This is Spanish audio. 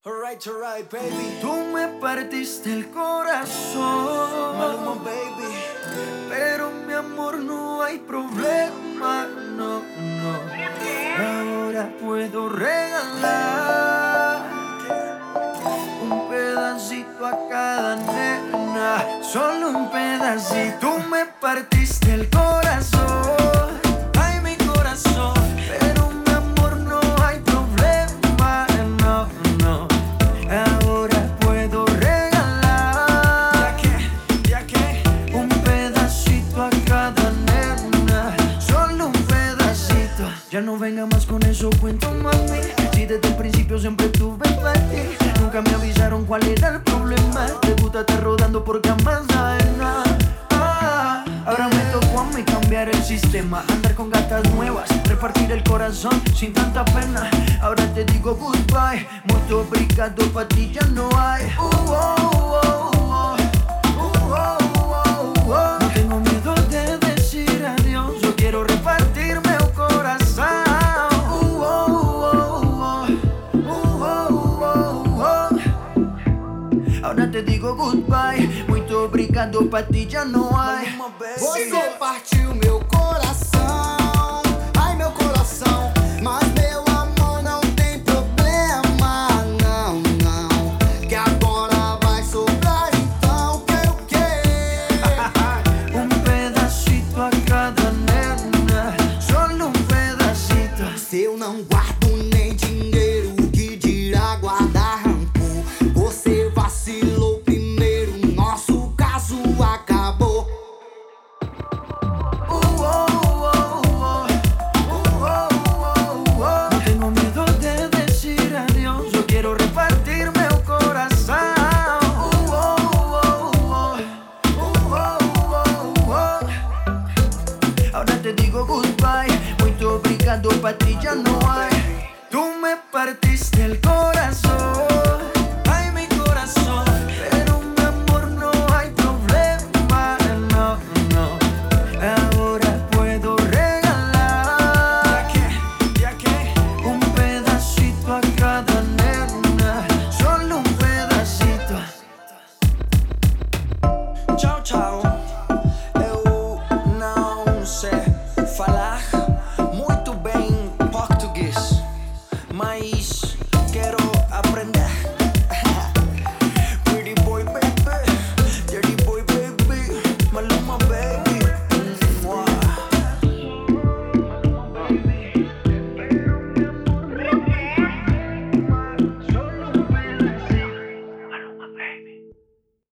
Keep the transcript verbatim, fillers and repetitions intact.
Alright, alright, baby. Tú me partiste el corazón, Maluma, baby. pero mi amor no hay problema, no, no. Ahora puedo regalar un pedacito a cada nena, solo un pedacito. Tú me partiste el corazón, ay mi corazón, pero mi amor no hay problema, no, no. Ahora puedo regalar ¿Ya qué? ¿Ya qué? un pedacito a cada nena, solo un pedacito. Ya no venga más con eso, cuento mami. Si desde el principio siempre tuve para ti, nunca me avisaron cuál era el problema. Te gusta estar rodando por camas ajenas. Ah, ahora me tocó a mí cambiar el sistema, andar con gatas nuevas, repartir el corazón sin tanta pena. Ahora te digo goodbye, mucho obrigado, pa' ti ya no hay. Uh, oh, oh, oh. Uh, oh, oh, oh. No tengo miedo de decir adiós, yo quiero repartirme el corazón. Uh, oh, oh, oh. Uh, oh, oh, oh. Ahora te digo goodbye, muito obrigado, pa' ti já não há. Maluma, baby. Você partiu meu coração, ai meu coração, mas meu amor não tem problema, não, não. Que agora vai sobrar, então quero o quê? Un pedacito a cada nena, solo un pedacito. Se eu não guardo nem dinheiro, que dirá guardar rancor? Você vacilou primeiro, nosso caso acabou. Uh, oh, oh, oh. Uh, oh, oh, oh. No tengo miedo de decir adiós, yo quiero repartirme el corazón. Uh, oh, oh, oh. Uh, oh, oh, oh. Ahora te digo goodbye, muito obrigado, pa' ti já não há.